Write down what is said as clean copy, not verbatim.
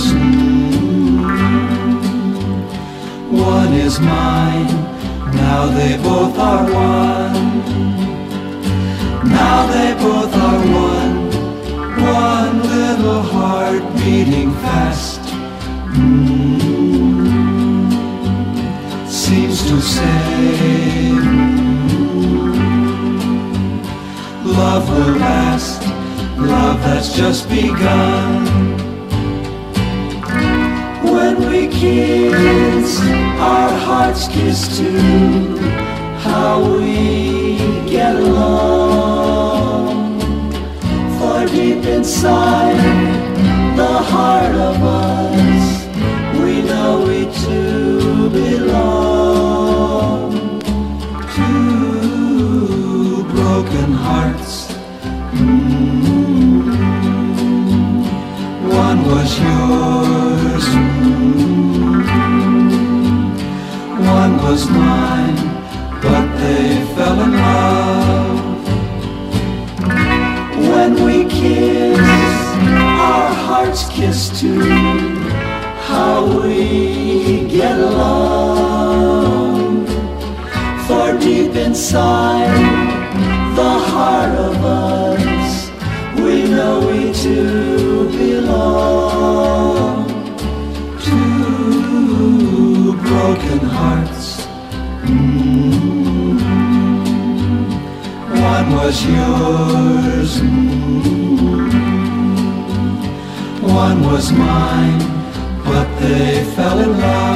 One is mine, now they both are one. Now they both are one, one little heart beating fast. Seems to say, love will last, love that's just begun. When we kiss, our hearts kiss too. How we get along. For deep inside the heart of us, we know we two belong. Two broken hearts. One was yours, one was mine, but they fell in love. When we kiss, our hearts kiss too. How we get along. For deep inside the heart of us, we know we two belong. Two broken hearts. One was yours, one was mine, but they fell in love.